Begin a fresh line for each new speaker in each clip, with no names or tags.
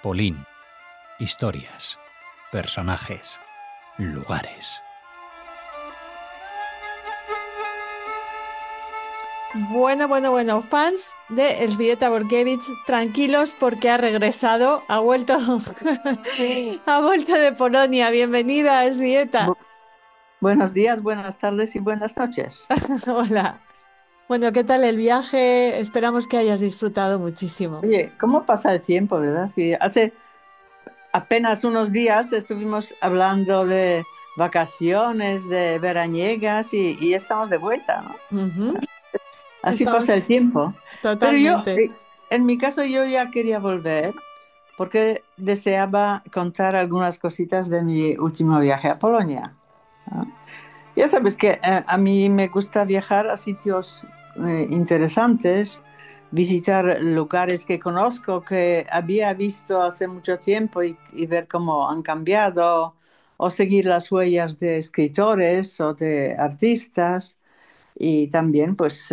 Polín. Historias, personajes, lugares.
Bueno, fans de Elżbieta Borkiewicz, tranquilos porque ha regresado, ha vuelto, ha vuelto de Polonia. Bienvenida, Elżbieta.
Bu- Buenos días, buenas tardes y buenas noches.
Hola. Bueno, ¿qué tal el viaje? Esperamos que hayas disfrutado muchísimo.
Oye, ¿cómo pasa el tiempo, verdad? Que hace apenas unos días estuvimos hablando de vacaciones, de veraniegas y estamos de vuelta, ¿no?
Ujú.
Así pasa
Estamos
el tiempo. Pero
totalmente.
en mi caso, yo ya quería volver porque deseaba contar algunas cositas de mi último viaje a Polonia, ¿no? Ya sabes que a mí me gusta viajar a sitios interesantes, visitar lugares que conozco, que había visto hace mucho tiempo y ver cómo han cambiado, o seguir las huellas de escritores o de artistas, y también pues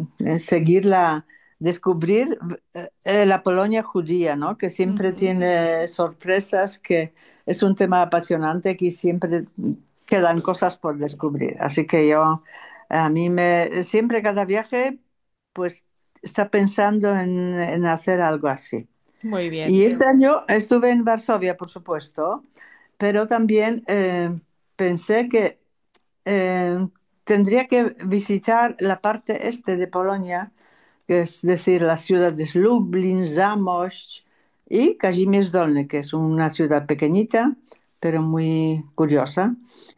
descubrir la Polonia judía, ¿no? Que siempre
Ujú.
tiene sorpresas, que es un tema apasionante, que siempre quedan cosas por descubrir. Así que siempre cada viaje, pues está pensando en hacer algo así.
Muy bien.
Y este año estuve en Varsovia, por supuesto, pero también pensé que eh, tendría que visitar la parte este de Polonia, que es decir, las ciudades de Lublin, Zamość y Kazimierz Dolny, que es una ciudad pequeñita, pero muy curiosa.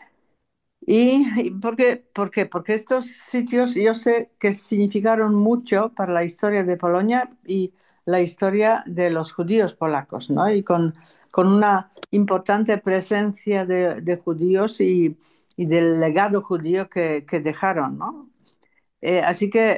¿Por qué? Porque estos sitios yo sé que significaron mucho para la historia de Polonia y la historia de los judíos polacos, ¿no? Con una importante presencia de judíos y del legado judío que dejaron, ¿no? Así que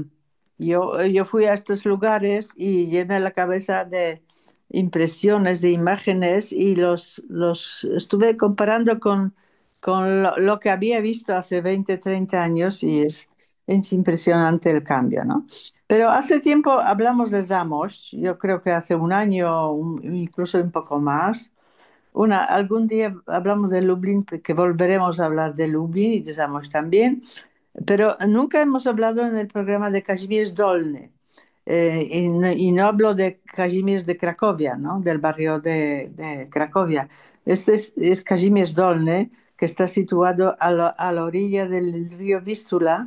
yo fui a estos lugares y llené la cabeza de impresiones, de imágenes y los estuve comparando con lo que había visto hace 20, 30 años y es impresionante el cambio, ¿no? Pero hace tiempo hablamos de Zamość, yo creo que hace un año, incluso un poco más. Algún día hablamos de Lublin, que volveremos a hablar de Lublin y de Zamość también, pero nunca hemos hablado en el programa de Kazimierz Dolny. Y no hablo de Kazimierz de Cracovia, ¿no? Del barrio de Cracovia. Este es Kazimierz Dolny, que está situado a la orilla del río Vístula.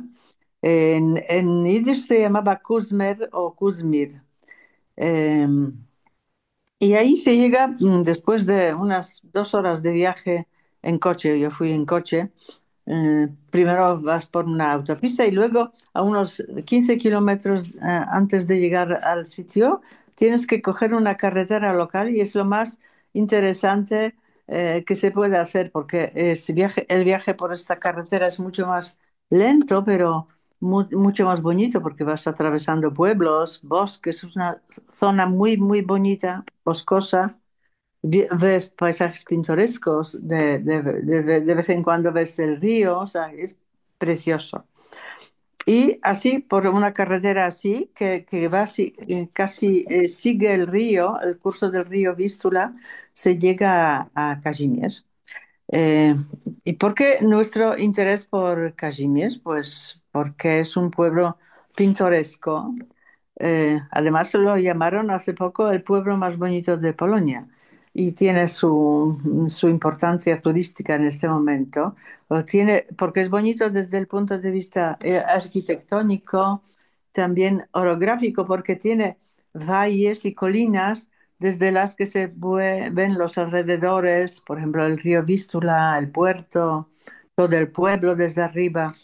En yiddish se llamaba Kuzmer o Kuzmir. Eh, y ahí se llega después de unas 2 horas de viaje en coche. Yo fui en coche. Primero vas por una autopista y luego a unos 15 kilómetros antes de llegar al sitio tienes que coger una carretera local y es lo más interesante que se puede hacer porque el viaje por esta carretera es mucho más lento, pero mucho más bonito porque vas atravesando pueblos, bosques, es una zona muy bonita, boscosa. Ves paisajes pintorescos, de vez en cuando ves el río, o sea, es precioso. Y así, por una carretera así, que casi sigue el río, el curso del río Vístula, se llega a Kazimierz. Eh, ¿Y por qué nuestro interés por Kazimierz? Pues porque es un pueblo pintoresco. Además, lo llamaron hace poco el pueblo más bonito de Polonia y tiene su importancia turística en este momento. Porque es bonito desde el punto de vista arquitectónico, también orográfico, porque tiene valles y colinas desde las que ven los alrededores, por ejemplo, el río Vístula, el puerto, todo el pueblo desde arriba,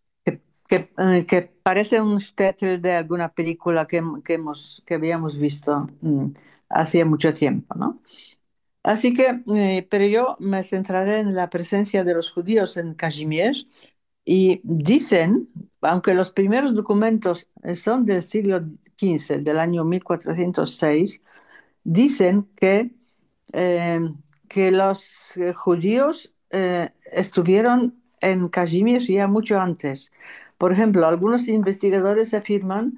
que parece un shtetl de alguna película que habíamos visto hacía mucho tiempo, ¿no? Así que, pero yo me centraré en la presencia de los judíos en Kazimierz y dicen, aunque los primeros documentos son del siglo XV, del año 1406, dicen eh, que los judíos estuvieron en Kazimierz ya mucho antes. Por ejemplo, algunos investigadores afirman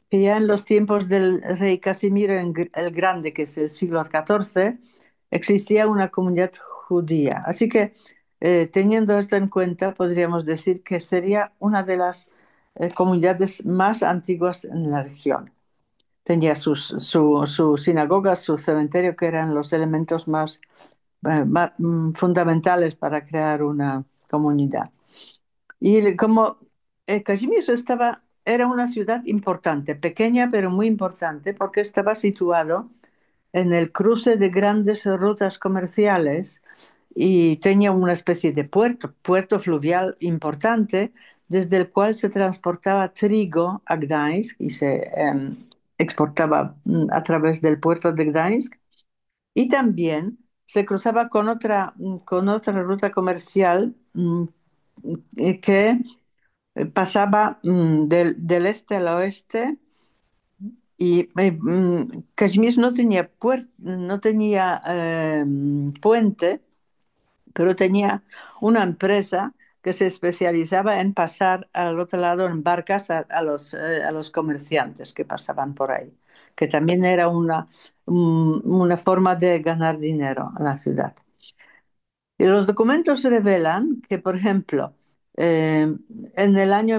que ya en los tiempos del rey Casimiro el Grande, que es el siglo XIV, existía una comunidad judía. Así que, teniendo esto en cuenta, podríamos decir que sería una de las comunidades más antiguas en la región. Tenía su sinagoga, su cementerio, que eran los elementos más, fundamentales para crear una comunidad. Y como Kazimierz era una ciudad importante, pequeña pero muy importante, porque estaba situado en el cruce de grandes rutas comerciales y tenía una especie de puerto fluvial importante, desde el cual se transportaba trigo a Gdańsk y se exportaba a través del puerto de Gdańsk. Y también se cruzaba con otra ruta comercial que pasaba del este al oeste. Y Kashmir no tenía puente, pero tenía una empresa que se especializaba en pasar al otro lado en barcas a los comerciantes que pasaban por ahí, que también era una forma de ganar dinero en la ciudad. Y los documentos revelan que, por ejemplo, en el año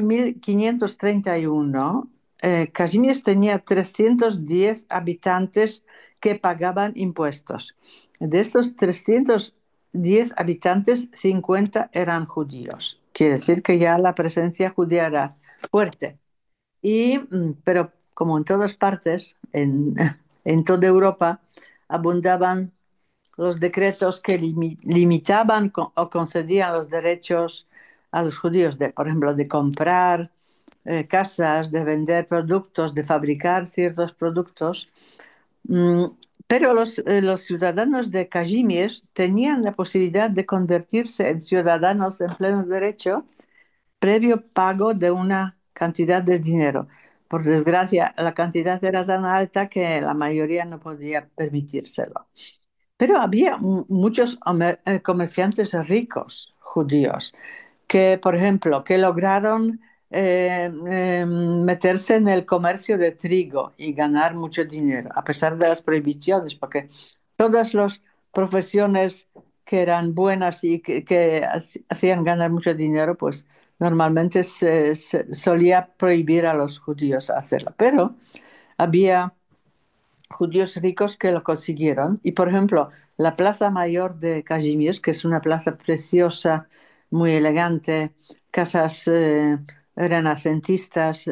1531, Kazimierz tenía 310 habitantes que pagaban impuestos. De estos 310 habitantes, 50 eran judíos. Quiere decir que ya la presencia judía era fuerte. Pero como en todas partes, en toda Europa, abundaban los decretos que limitaban o concedían los derechos a los judíos, por ejemplo, de comprar casas, de vender productos, de fabricar ciertos productos. Mm, pero los ciudadanos de Kazimierz tenían la posibilidad de convertirse en ciudadanos en pleno derecho previo pago de una cantidad de dinero. Por desgracia, la cantidad era tan alta que la mayoría no podía permitírselo. Pero había muchos comerciantes ricos judíos que, por ejemplo, que lograron meterse en el comercio de trigo y ganar mucho dinero, a pesar de las prohibiciones, porque todas las profesiones que eran buenas y que hacían ganar mucho dinero, pues normalmente se solía prohibir a los judíos hacerlo. Pero había judíos ricos que lo consiguieron. Y, por ejemplo, la Plaza Mayor de Kazimierz, que es una plaza preciosa, muy elegante, casas renacentistas,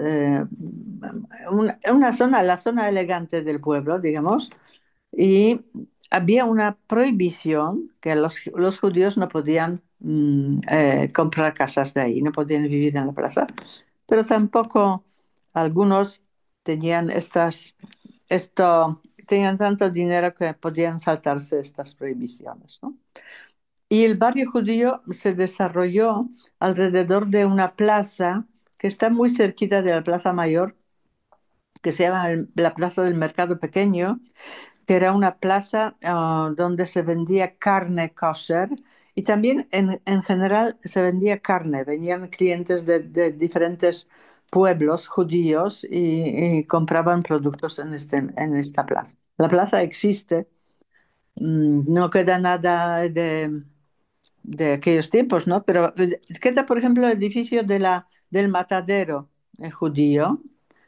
una zona, la zona elegante del pueblo, digamos, y había una prohibición que los judíos no podían comprar casas de ahí, no podían vivir en la plaza, pero tampoco algunos tenían tenían tanto dinero que podían saltarse estas prohibiciones, ¿no? Y el barrio judío se desarrolló alrededor de una plaza que está muy cerquita de la Plaza Mayor, que se llama la Plaza del Mercado Pequeño, que era una plaza donde se vendía carne kosher y también en general se vendía carne. Venían clientes de diferentes pueblos judíos y compraban productos en esta plaza. La plaza existe, no queda nada de aquellos tiempos, ¿no? Pero queda, por ejemplo, el edificio del matadero judío,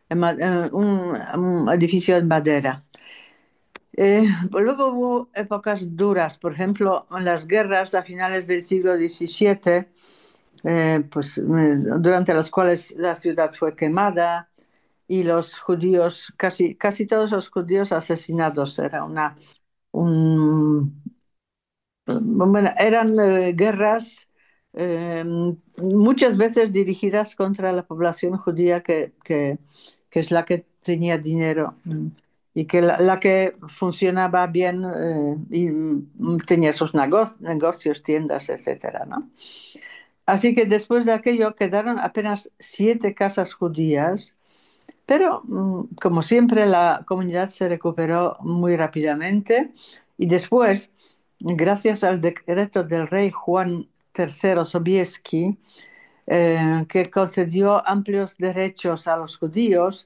un edificio de madera. Luego hubo épocas duras, por ejemplo, en las guerras a finales del siglo XVII, durante las cuales la ciudad fue quemada y los judíos, casi todos los judíos asesinados. Un, bueno, eran guerras eh, muchas veces dirigidas contra la población judía que es la que tenía dinero y que la que funcionaba bien y tenía sus negocios, tiendas, etcétera, ¿no? Así que después de aquello quedaron apenas 7 casas judías, pero como siempre la comunidad se recuperó muy rápidamente y después, gracias al decreto del rey Juan III Sobieski, que concedió amplios derechos a los judíos,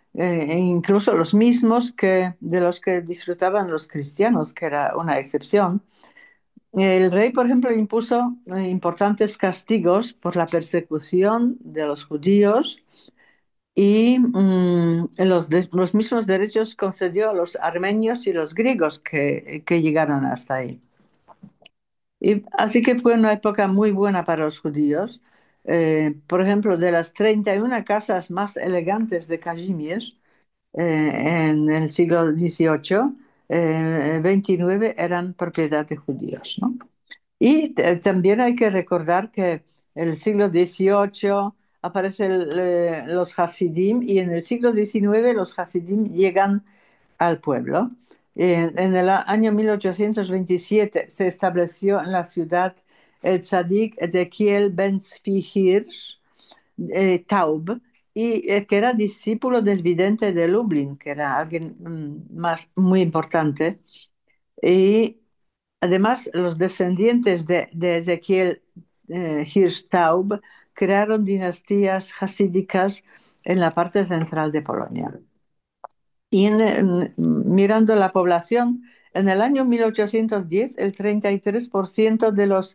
e incluso los mismos de los que disfrutaban los cristianos, que era una excepción. El rey, por ejemplo, impuso importantes castigos por la persecución de los judíos y los mismos derechos concedió a los armenios y los griegos que llegaron hasta ahí. Y así que fue una época muy buena para los judíos. Por ejemplo, de las 31 casas más elegantes de Kazimierz en el siglo XVIII, 29 eran propiedad de judíos, ¿no? Y también hay que recordar que en el siglo XVIII aparecen los Hasidim y en el siglo XIX los Hasidim llegan al pueblo. En el año 1827 se estableció en la ciudad el tzadik Ezequiel ben Tzvi Hirsch Taub, y que era discípulo del vidente de Lublin, que era alguien más muy importante. Y además, los descendientes de Ezequiel Hirsch Taub crearon dinastías hasídicas en la parte central de Polonia. Y mirando la población, en el año 1810, el 33% de los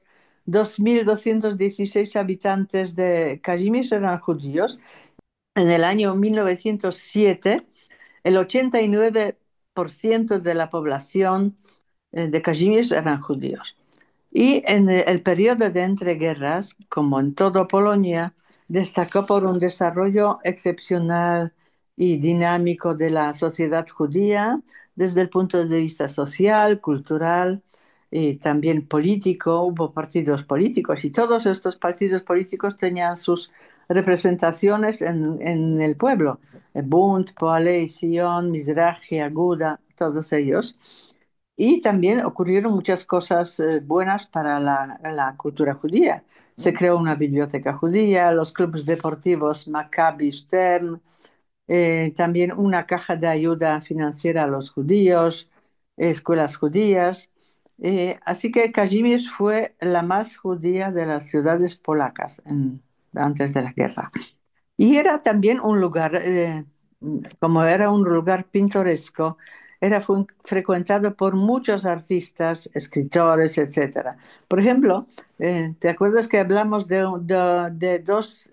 2.216 habitantes de Kazimierz eran judíos. En el año 1907, el 89% de la población de Kazimierz eran judíos. Y en el periodo de entreguerras, como en toda Polonia, destacó por un desarrollo excepcional y dinámico de la sociedad judía desde el punto de vista social, cultural y también político. Hubo partidos políticos y todos estos partidos políticos tenían sus representaciones en el pueblo. Bund, Poale, Sion, Mizrahi, Aguda, todos ellos. Y también ocurrieron muchas cosas buenas para la cultura judía. Se creó una biblioteca judía, los clubes deportivos Maccabi Stern, también una caja de ayuda financiera a los judíos, escuelas judías. Así que Kazimierz fue la más judía de las ciudades polacas antes de la guerra. Y era también un lugar, como era un lugar pintoresco, era frecuentado por muchos artistas, escritores, etcétera. Por ejemplo, ¿te acuerdas que hablamos de dos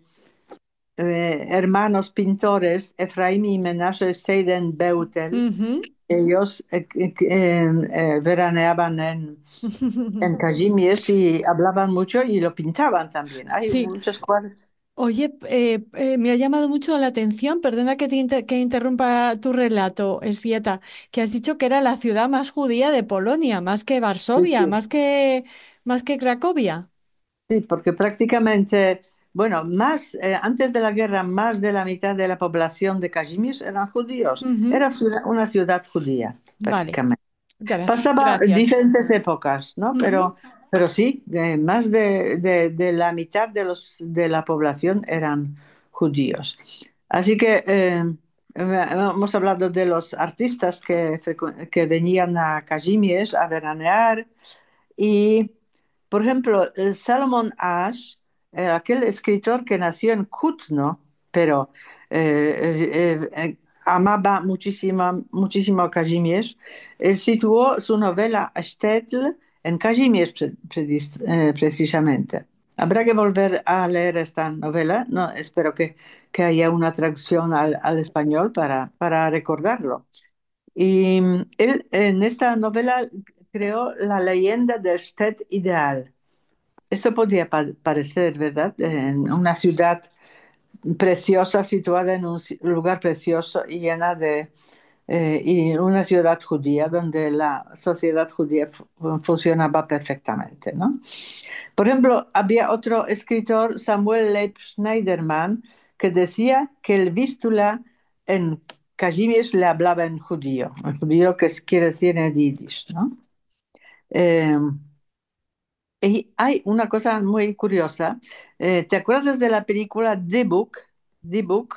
hermanos pintores, Efraín y Menashe Seidenbeutel?
Ujú.
Ellos veraneaban en Kazimierz y hablaban mucho y lo pintaban también. Hay
Sí,
muchos cuadros.
oye, me ha llamado mucho la atención, perdona que que interrumpa tu relato, Esvieta, que has dicho que era la ciudad más judía de Polonia, más que
Sí,
Varsovia,
sí.
más que Cracovia.
Sí, porque prácticamente, bueno, antes de la guerra, más de la mitad de la población de Kazimierz eran judíos.
Ujú.
Era una ciudad judía,
Vale,
prácticamente. Pasaba
gracias.
diferentes épocas, ¿no?
Ujú.
Pero sí, más de la mitad de la población eran judíos. Así que hemos hablado de los artistas que venían a Kazimierz a veranear y, por ejemplo, Salomon Ash, aquel escritor que nació en Kutno, pero amaba muchísimo a Kazimierz, él situó su novela Shtetl en Kazimierz precisamente. Habrá que volver a leer esta novela. No, espero que haya una traducción al español para recordarlo. Y él en esta novela creó la leyenda del Stad ideal. Eso podría parecer, ¿verdad? En una ciudad preciosa, situada en un lugar precioso y llena y una ciudad judía donde la sociedad judía funcionaba perfectamente, ¿no? Por ejemplo, había otro escritor, Samuel Leib Schneiderman, que decía que el Vístula en Kazimierz le hablaba en judío que quiere decir en yiddish, ¿no? Eh, y hay una cosa muy curiosa. ¿Te acuerdas de la película The Book,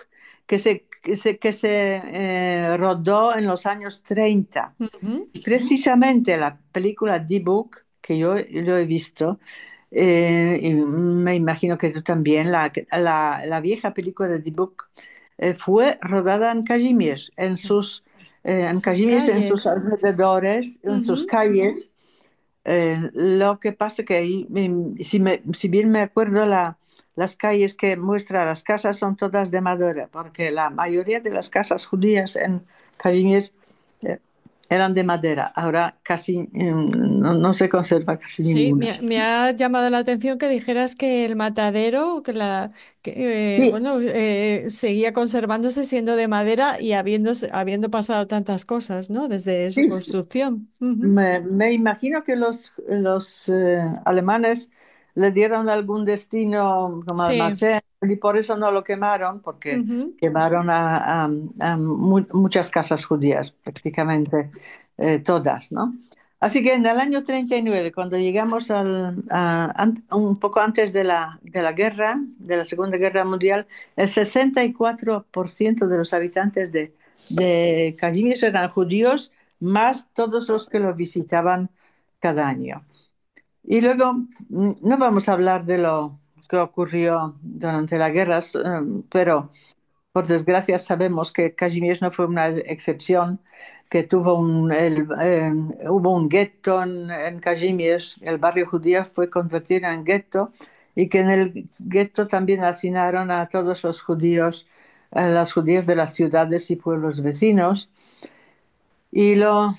que se rodó en los años 30?
Ujú.
Precisamente la película The Book, que yo lo he visto, y me imagino que tú también, la vieja película de The Book, fue rodada en Kazimierz, en
Sus
Kazimierz, en sus
calles.
alrededores, en sus
Ujú,
calles. Lo que pasa que ahí, si bien me acuerdo, las calles que muestra las casas son todas de madera, porque la mayoría de las casas judías en Kazimierz eh, eran de madera. Ahora casi no se conserva casi
sí,
ninguna.
me ha llamado la atención que dijeras que el matadero,
Sí,
bueno, seguía conservándose siendo de madera y habiendo pasado tantas cosas, ¿no? Desde su
sí, sí.
construcción. Ujú,
Me imagino que los alemanes le dieron algún destino como
sí.
almacén y por eso no lo quemaron, porque
Ujú.
quemaron a muchas casas judías, prácticamente todas, ¿no? Así que en el año 39, cuando llegamos un poco antes de la guerra, de la Segunda Guerra Mundial, el 64% de los habitantes de Kazimierz eran judíos más todos los que lo visitaban cada año. Y luego, no vamos a hablar de lo que ocurrió durante la guerra, pero por desgracia sabemos que Kazimierz no fue una excepción, que hubo un gueto en Kazimierz, el barrio judío fue convertido en gueto y que en el gueto también hacinaron a todos los judíos, a las judías de las ciudades y pueblos vecinos. Y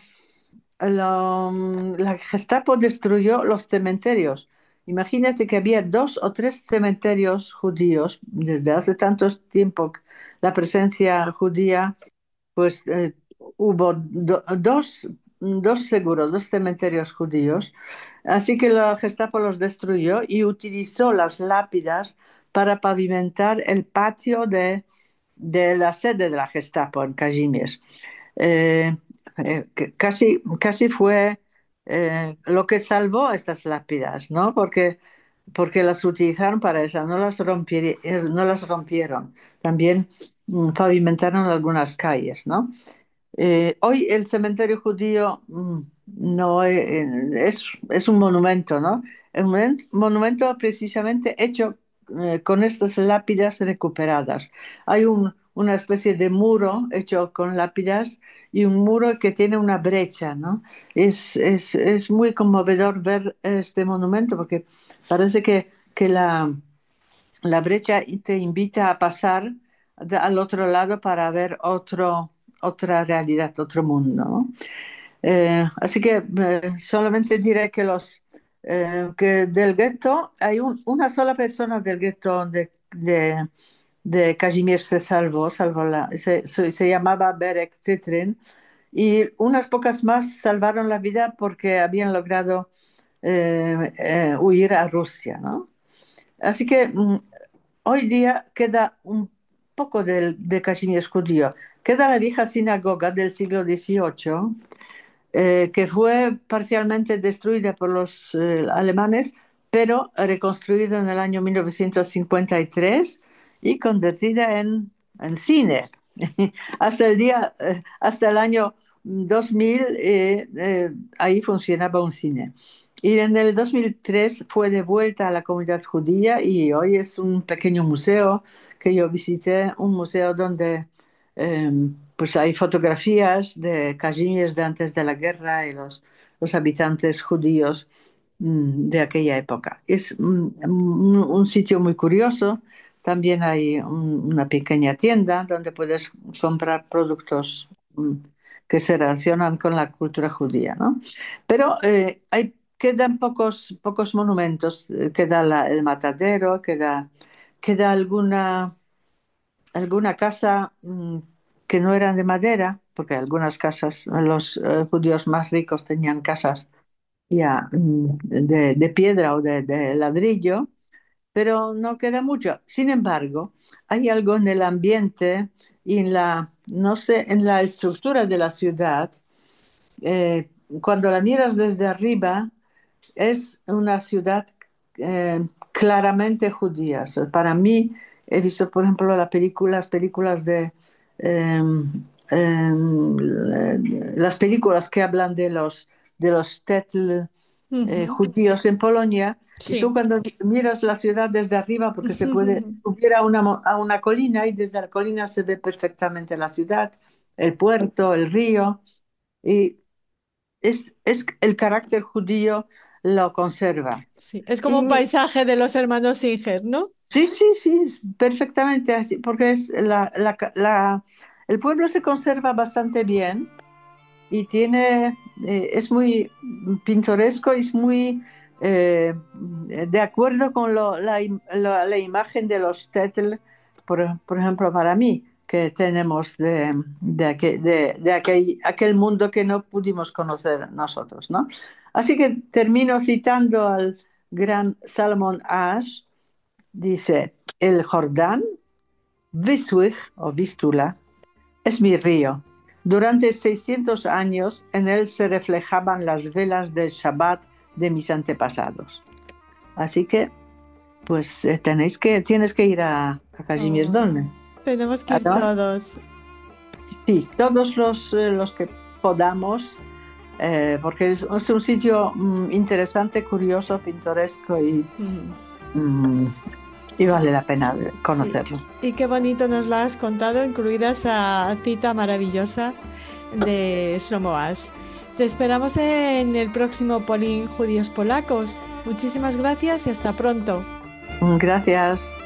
la Gestapo destruyó los cementerios. Imagínate que había 2 o 3 cementerios judíos desde hace tanto tiempo. La presencia judía, pues hubo dos seguros, 2 cementerios judíos. Así que la Gestapo los destruyó y utilizó las lápidas para pavimentar el patio de la sede de la Gestapo en Kazimierz. Eh, que casi fue lo que salvó a estas lápidas, ¿no? Porque las utilizaron para eso, no las rompieron. También pavimentaron algunas calles, ¿no? Hoy el cementerio judío no es un monumento, ¿no? Un monumento precisamente hecho con estas lápidas recuperadas. Hay una especie de muro hecho con lápidas y un muro que tiene una brecha, ¿no? Es muy conmovedor ver este monumento porque parece que la brecha te invita a pasar al otro lado para ver otra realidad, otro mundo, ¿no? Así que solamente diré que del gueto hay una sola persona del gueto de Kazimierz se salvó se llamaba Berek Zitrin, y unas pocas más salvaron la vida porque habían logrado huir a Rusia, ¿no? Así que hoy día queda un poco de Kazimierz judío. Queda la vieja sinagoga del siglo XVIII, que fue parcialmente destruida por los alemanes, pero reconstruida en el año 1953 y convertida en cine. Hasta el año 2000, ahí funcionaba un cine. Y en el 2003 fue devuelta a la comunidad judía y hoy es un pequeño museo que yo visité, un museo donde pues hay fotografías de Kazimierz de antes de la guerra y los habitantes judíos de aquella época. Es un sitio muy curioso. También hay una pequeña tienda donde puedes comprar productos que se relacionan con la cultura judía, ¿no? Pero quedan pocos monumentos. Queda el matadero, queda alguna casa que no eran de madera, porque algunas casas, los judíos más ricos tenían casas ya de piedra o de ladrillo, pero no queda mucho. Sin embargo, hay algo en el ambiente y no sé, en la estructura de la ciudad. eh, Cuando la miras desde arriba, es una ciudad claramente judía. O sea, para mí, he visto, por ejemplo, las películas eh, las películas que hablan de los Tetl judíos en Polonia, y tú
Sí.
cuando miras la ciudad desde arriba, porque se puede subir a una colina y desde la colina se ve perfectamente la ciudad, el puerto, el río, y es el carácter judío lo conserva.
Sí, es como un
Y
paisaje de los hermanos Singer, ¿no?
sí, sí, sí, es perfectamente así, porque el pueblo se conserva bastante bien y es muy pintoresco, es muy de acuerdo con la imagen de los Tettel, por ejemplo, para mí, que tenemos de aquel mundo que no pudimos conocer nosotros, ¿no? Así que termino citando al gran Salomón Ash, dice, el Jordán, Visuich o Vístula, es mi río. Durante 600 años en él se reflejaban las velas del Shabbat de mis antepasados. Así que, pues tienes que ir a Kazimierz
Oh,
Dolny.
tenemos que ir
Además,
todos.
sí, todos los que podamos, porque es un sitio interesante, curioso, pintoresco
Mm,
mm, y vale la pena
sí.
conocerlo.
Y qué bonito nos lo has contado, incluida esa cita maravillosa de Shlomo Ash. Te esperamos en el próximo Polín Judíos Polacos. Muchísimas gracias y hasta pronto.
Gracias.